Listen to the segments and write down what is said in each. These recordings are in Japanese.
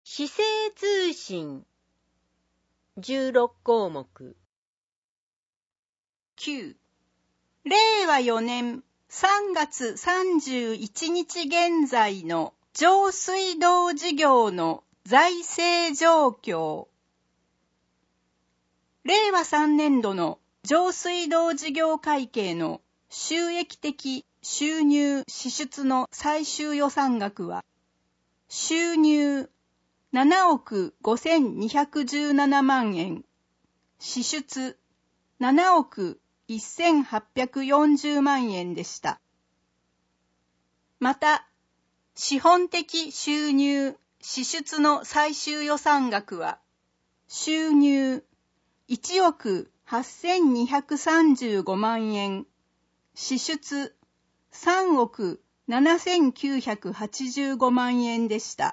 市政通信16項目。 9. 令和4年3月31日現在の上水道事業の財政状況。令和3年度の上水道事業会計の収益的収入支出の最終予算額は、収入7億5217万円、支出7億1840万円でした。また、資本的収入支出の最終予算額は、収入1億8235万円、支出3億7985万円でした。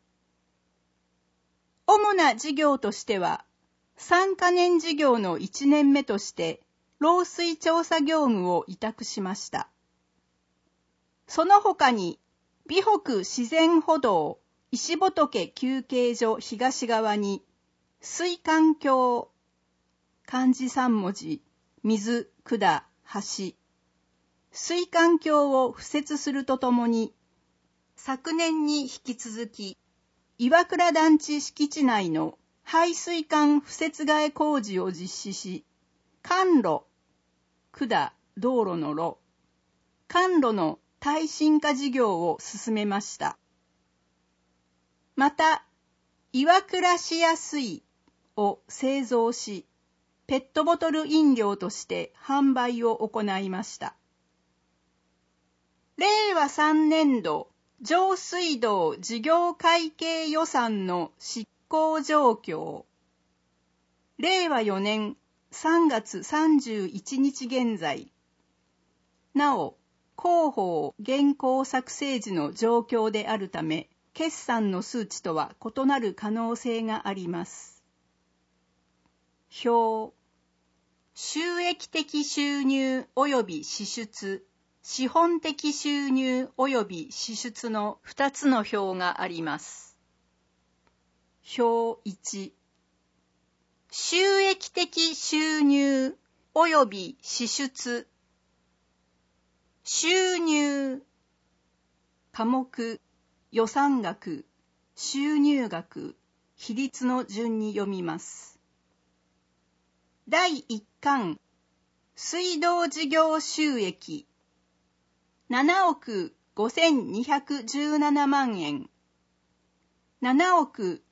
主な事業としては、3カ年事業の1年目として、漏水調査業務を委託しました。その他に、美北自然歩道石仏休憩所東側に、水管橋、漢字3文字、水、管、橋、水管橋を敷設するとともに、昨年に引き続き、岩倉団地敷地内の排水管敷設替え工事を実施し、管路、管、道路の路、管路の耐震化事業を進めました。また、岩倉市や水を製造し、ペットボトル飲料として販売を行いました。令和3年度上水道事業会計予算の執行状況。令和4年3月31日現在。なお、広報原稿作成時の状況であるため、決算の数値とは異なる可能性があります。表。収益的収入及び支出。資本的収入及び支出の2つの表があります。表1、収益的収入及び支出。収入、科目、予算額、収入額、比率の順に読みます。第1巻、水道事業収益。7億5217万円、7億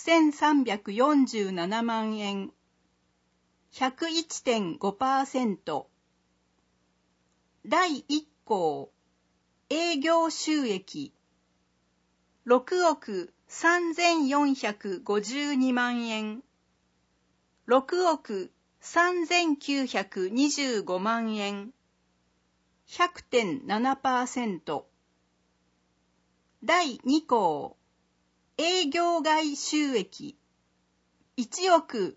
6347万円、101.5%。第1項、営業収益、6億3452万円、6億3925万円、100.7%。第2項、営業外収益、1億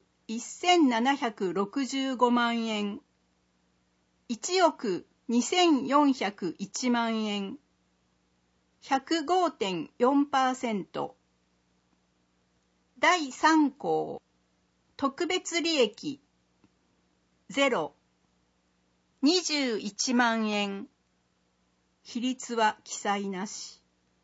1765万円、1億2401万円、105.4%。第3項、特別利益、0、21万円。比率は記載なし。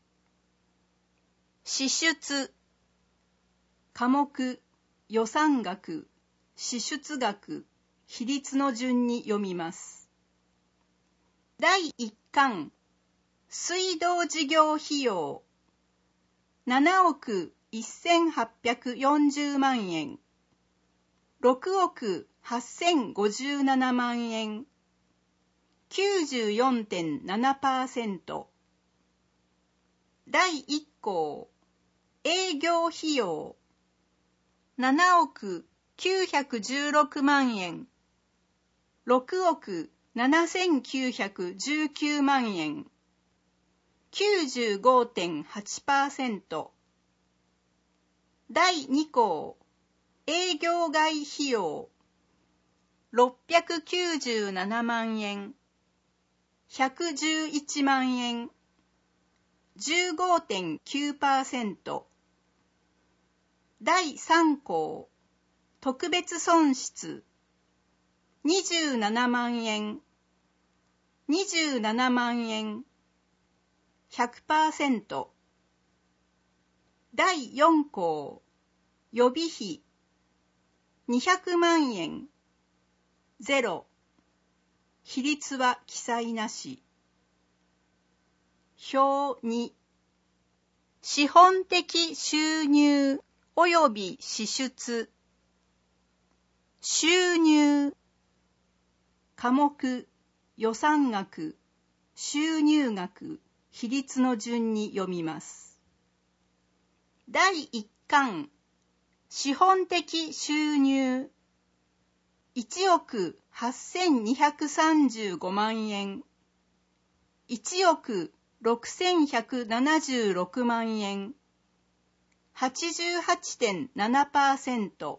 支出、科目、予算額、支出額、比率の順に読みます。第1巻、水道事業費用、7億1840万円、6億8057万円、94.7%。第1項、営業費用、7億916万円、6億7919万円、95.8%。第2項、営業外費用、697万円、111万円、15.9%。 第3項特別損失27万円27万円 100%。 第4項予備費200万円ゼロ、比率は記載なし。表2、資本的収入及び支出。収入、科目、予算額、収入額、比率の順に読みます。第1巻、資本的収入、1億8235万円、1億6176万円、88.7%。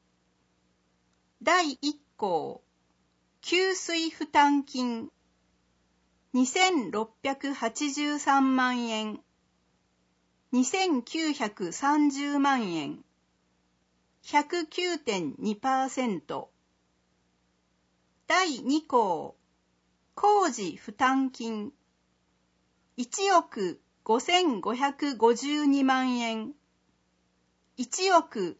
第1項、給水負担金、2683万円、2930万円、109.2%。第2項、工事負担金、1億5552万円、1億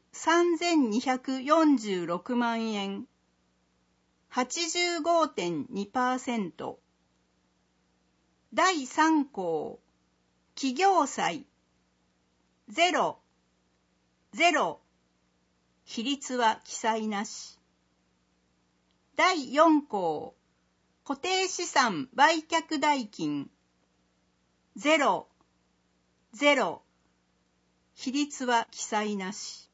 3246万円、85.2%。第3項、企業債、0、0、比率は記載なし。第4項、固定資産売却代金、0、0、比率は記載なし。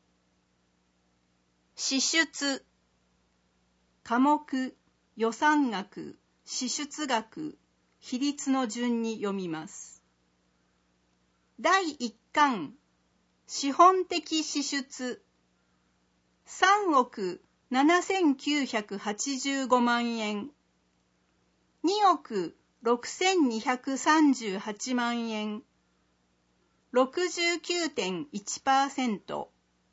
支出、科目、予算額、支出額、比率の順に読みます。第1巻、資本的支出、3億7985万円、2億6238万円、69.1%。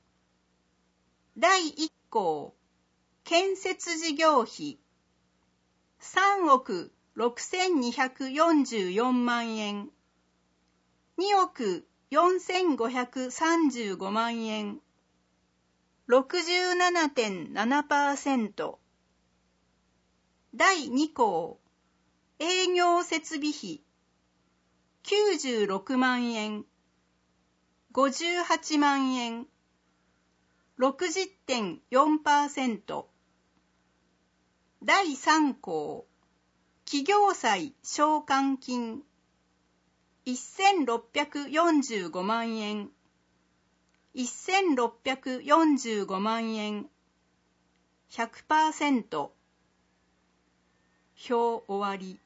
第1項、建設事業費、3億6244万円、2億4535万円、67.7%。第2項、営業設備費、96万円、58万円、60.4%。第3項、企業債償還金、1645万円、1645万円、100%。表終わり。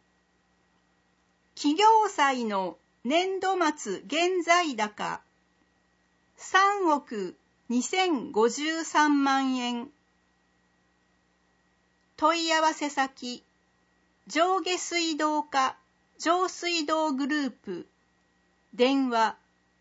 企業債の年度末現在高、3億2053万円。問い合わせ先、上下水道課上水道グループ、電話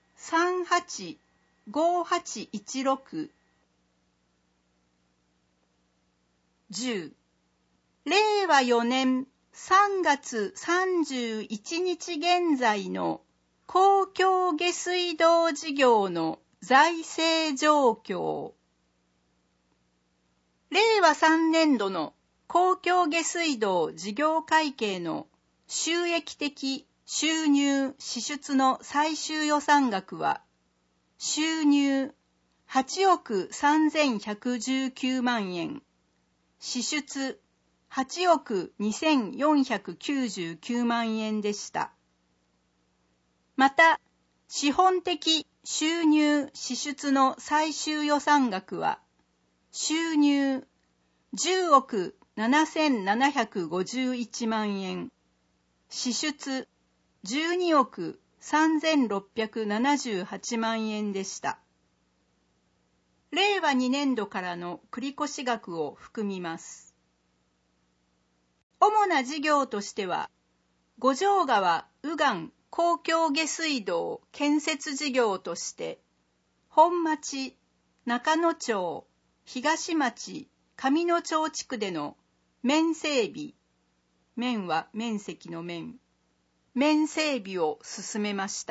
385816。10、令和4年3月31日現在の公共下水道事業の財政状況。令和3年度の公共下水道事業会計の収益的収入支出の最終予算額は、収入8億3119万円、支出8億2499万円でした。また、資本的収入支出の最終予算額は、収入10億7751万円、支出12億3678万円でした。令和2年度からの繰越額を含みます。主な事業としては、五条川右岸公共下水道建設事業として本町、中野町、東町、上野町地区での面整備、面は面積の面整備を進めました。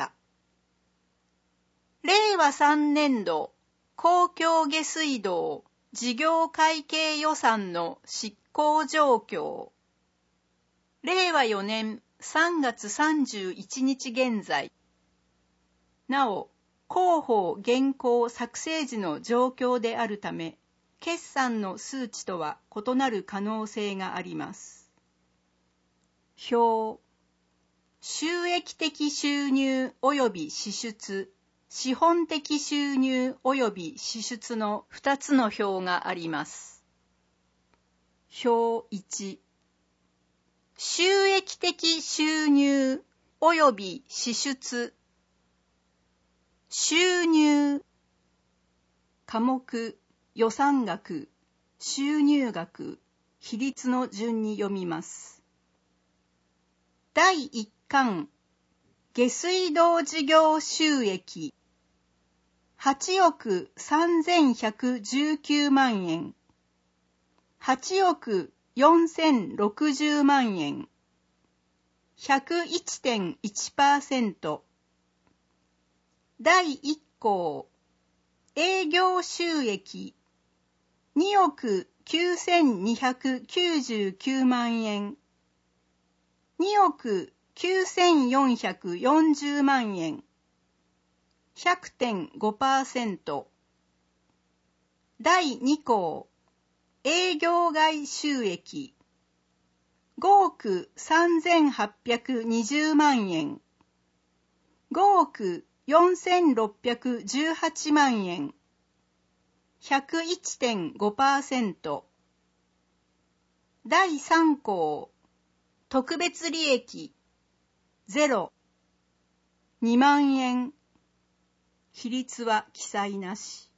令和3年度公共下水道事業会計予算の執行状況。令和4年3月31日現在。なお、広報原稿作成時の状況であるため、決算の数値とは異なる可能性があります。表。収益的収入及び支出、資本的収入及び支出の2つの表があります。表1。収益的収入及び支出。収入。科目、予算額、収入額、比率の順に読みます。第1巻、下水道事業収益。8億3119万円。8億4060万円。101.1%。第1項、営業収益。2億9299万円。2億9440万円。100.5%。第2項、営業外収益。5億3820万円。5億4618万円。101.5%。第3項、特別利益。0。2万円。比率は記載なし。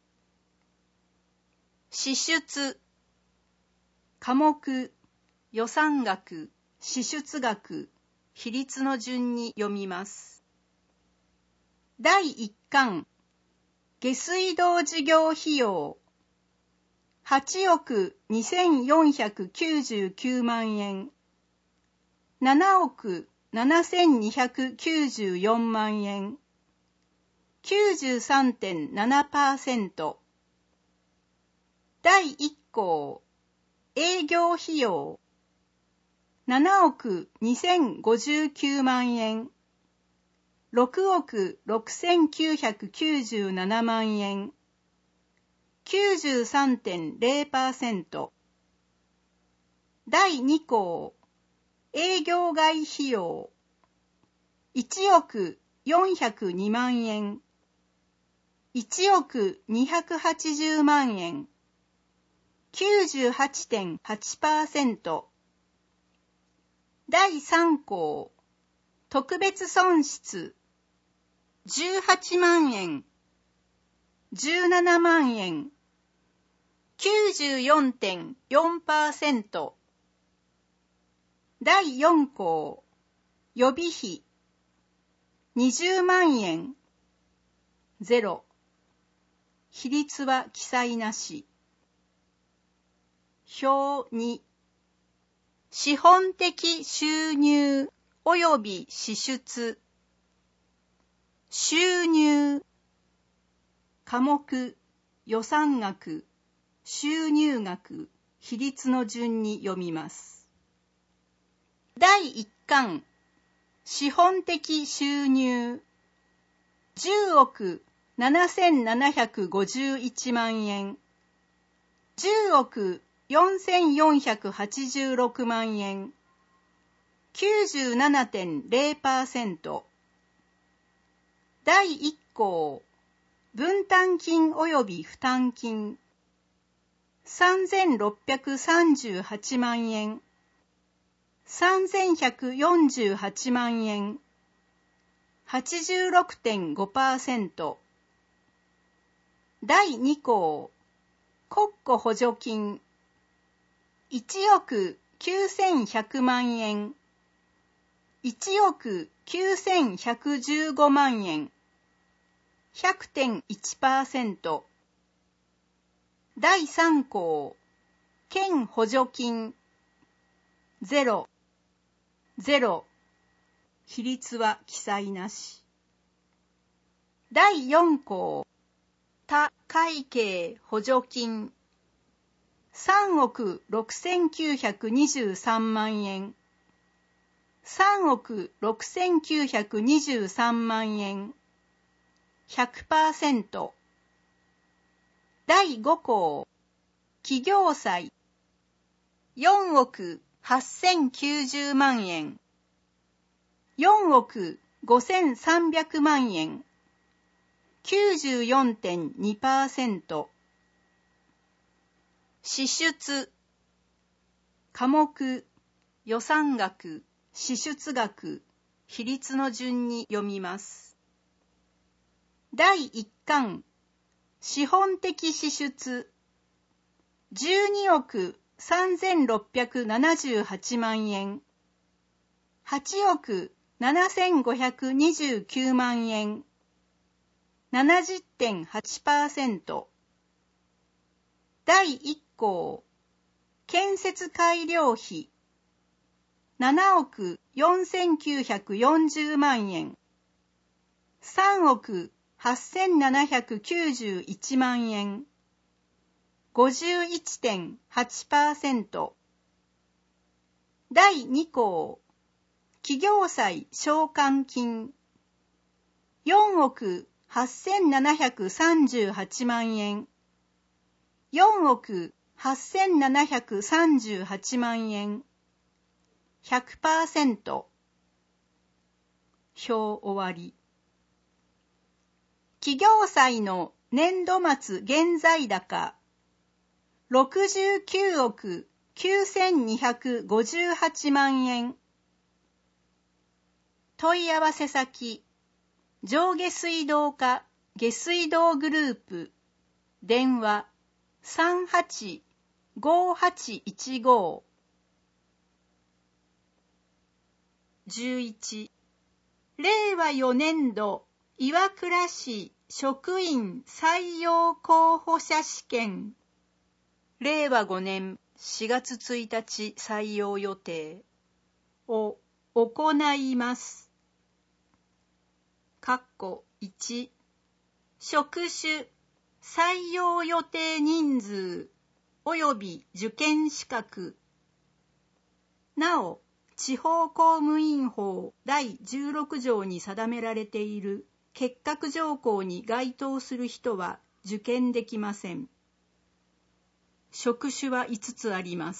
支出。科目、予算額、支出額、比率の順に読みます。第1巻、下水道事業費用。8億2499万円。7億7294万円。93.7%。第1項、営業費用。7億2059万円。6億6997万円。93.0%。第2項、営業外費用。1億402万円。1億280万円。98.8%。第3項、特別損失。18万円。17万円。94.4%。第4項、予備費。20万円。0。比率は記載なし。表2。資本的収入及び支出。収入。科目、予算額、収入額、比率の順に読みます。第1巻、資本的収入。10億7751万円。10億4486万円。97.0%。第1項、分担金及び負担金。3638万円。3148万円。86.5%。第2項、国庫補助金。1億9100万円。1億9115万円。 100.1%。第3項、県補助金0、0、比率は記載なし。第4項、他会計補助金3億6923万円、3億6923万円、100%。第5項、企業債4億8090万円、4億5300万円、94.2%。支出、科目、予算額、支出額、比率の順に読みます。第1巻、資本的支出、12億3678万円、8億7529万円、70.8%。第1項、建設改良費、7億4940万円、3億8791万円、51.8%。第2項、企業債償還金、4億8738万円、4億8738万円、100%。表終わり。企業債の年度末現在高、69億9258万円。問い合わせ先、上下水道課下水道グループ、電話385815。11、令和4年度岩倉市職員採用候補者試験、令和5年4月1日採用予定を行います。1、職種、採用予定人数及び受験資格。なお、地方公務員法第16条に定められている結核条項に該当する人は受験できません。職種は5つあります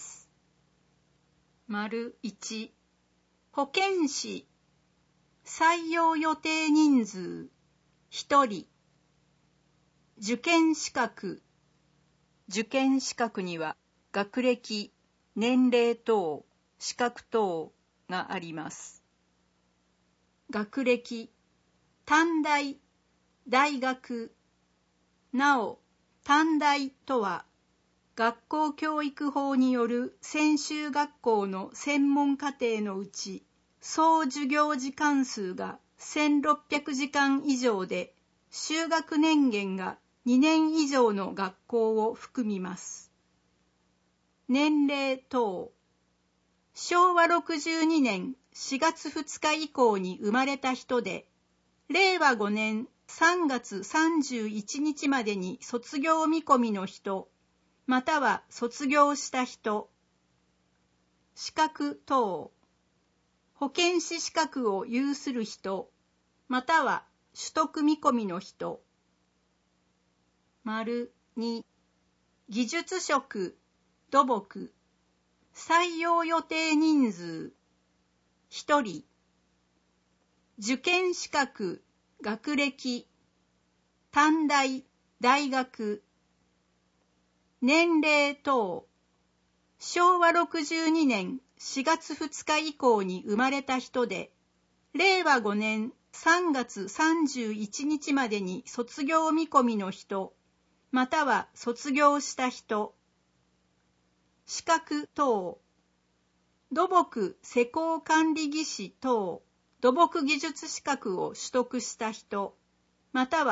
。1、保健師、採用予定人数1人。受験資格。受験資格には学歴、年齢等、資格等があります。学歴、短大、大学。なお、短大とは、学校教育法による専修学校の専門課程のうち、総授業時間数が1600時間以上で、修学年限が2年以上の学校を含みます。年齢等。昭和62年4月2日以降に生まれた人で、令和5年3月31日までに卒業見込みの人、または卒業した人。資格等。保健師資格を有する人、または取得見込みの人。2、技術職、土木。採用予定人数1人。受験資格、学歴、短大、大学。年齢等。昭和62年4月2日以降に生まれた人で、令和5年3月31日までに卒業見込みの人、または卒業した人。資格等。土木施工管理技士等土木技術資格を取得した人、または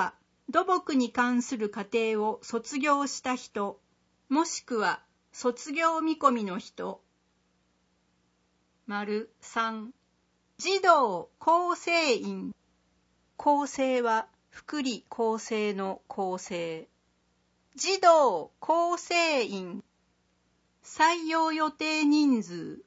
土木に関する課程を卒業した人、もしくは卒業見込みの人。3、児童構成員。構成は福利厚生の構成。児童構成員。採用予定人数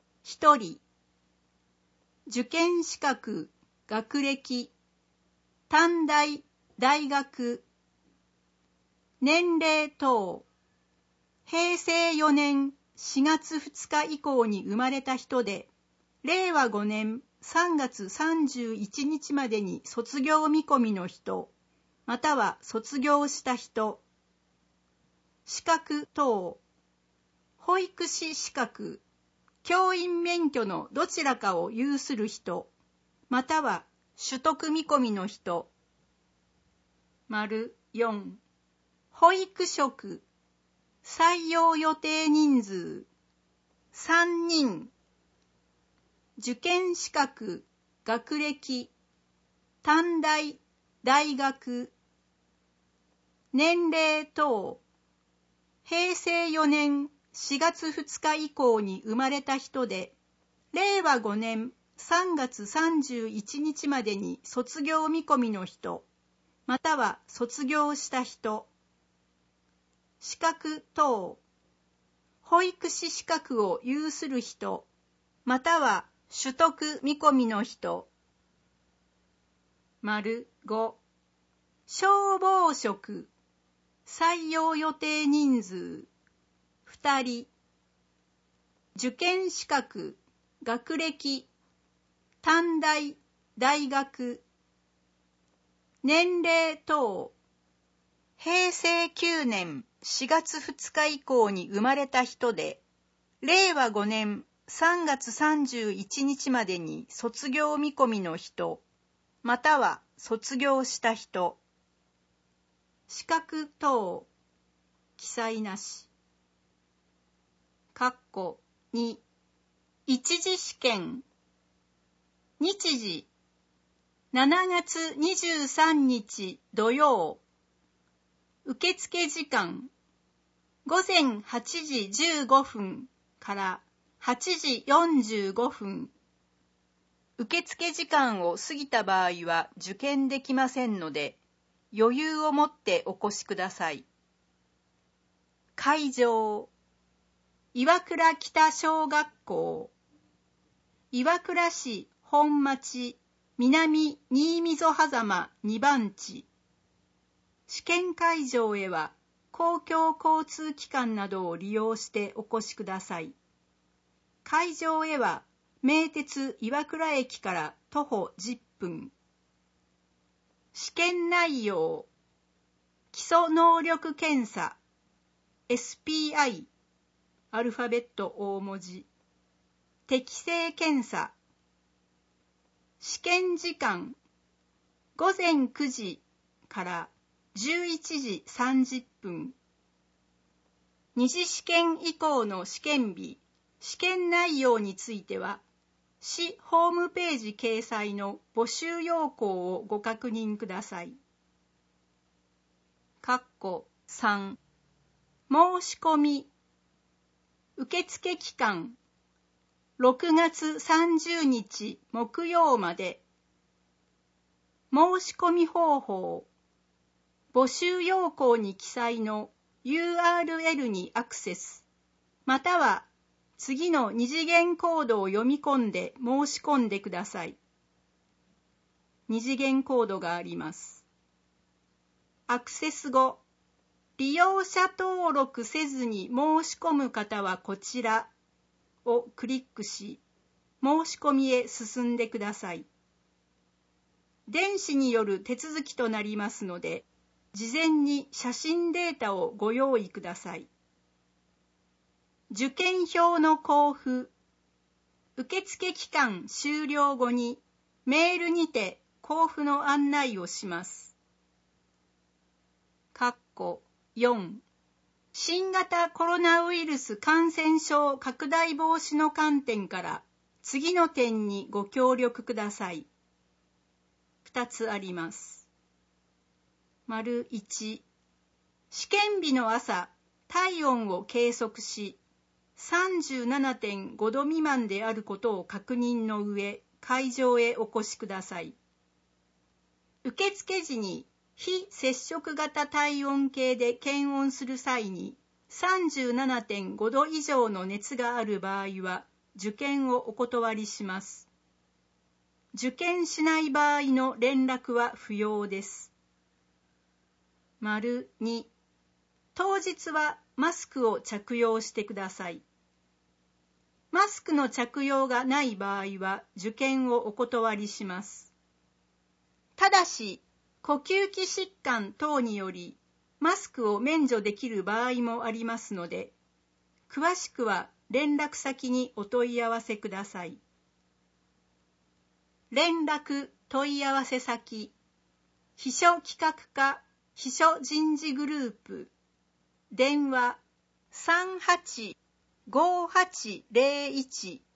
1人。受験資格、学歴、短大、大学。年齢等。平成4年4月2日以降に生まれた人で、令和5年3月31日までに卒業見込みの人、または卒業した人。資格等。保育士資格、教員免許のどちらかを有する人、または取得見込みの人。4、保育職、採用予定人数、3人。受験資格、学歴、短大、大学。年齢等。平成4年4月2日以降に生まれた人で、令和5年3月31日までに卒業見込みの人、または卒業した人。資格等。保育士資格を有する人、または取得見込みの人。5、消防職、採用予定人数、2人。受験資格、学歴、短大、大学。年齢等。平成9年4月2日以降に生まれた人で、令和5年3月31日までに卒業見込みの人、または卒業した人。資格等。記載なし。2、一次試験。日時、7月23日土曜。受付時間、午前8時15分から8時45分。受付時間を過ぎた場合は受験できませんので、余裕を持ってお越しください。会場、岩倉北小学校、岩倉市本町南新溝狭間2番地。試験会場へは公共交通機関などを利用してお越しください。会場へは名鉄岩倉駅から徒歩10分。試験内容、基礎能力検査、SPI、アルファベット大文字、適性検査。試験時間、午前9時から11時30分。二次試験以降の試験日、試験内容については、市ホームページ掲載の募集要項をご確認ください。3、申し込み。受付期間、6月30日木曜まで。申し込み方法、募集要項に記載の URL にアクセス、または次の二次元コードを読み込んで申し込んでください。二次元コードがあります。アクセス後、利用者登録せずに申し込む方はこちらをクリックし、申し込みへ進んでください。電子による手続きとなりますので、事前に写真データをご用意ください。受験票の交付、受付期間終了後にメールにて交付の案内をします。4、新型コロナウイルス感染症拡大防止の観点から次の点にご協力ください。2つあります。 1、試験日の朝、体温を計測し、37.5 度未満であることを確認の上、会場へお越しください。受付時に非接触型体温計で検温する際に 37.5 度以上の熱がある場合は受験をお断りします。受験しない場合の連絡は不要です。2、当日はマスクを着用してください。マスクの着用がない場合は受験をお断りします。ただし、呼吸器疾患等によりマスクを免除できる場合もありますので、詳しくは連絡先にお問い合わせください。連絡問い合わせ先、秘書企画課秘書人事グループ、電話 385801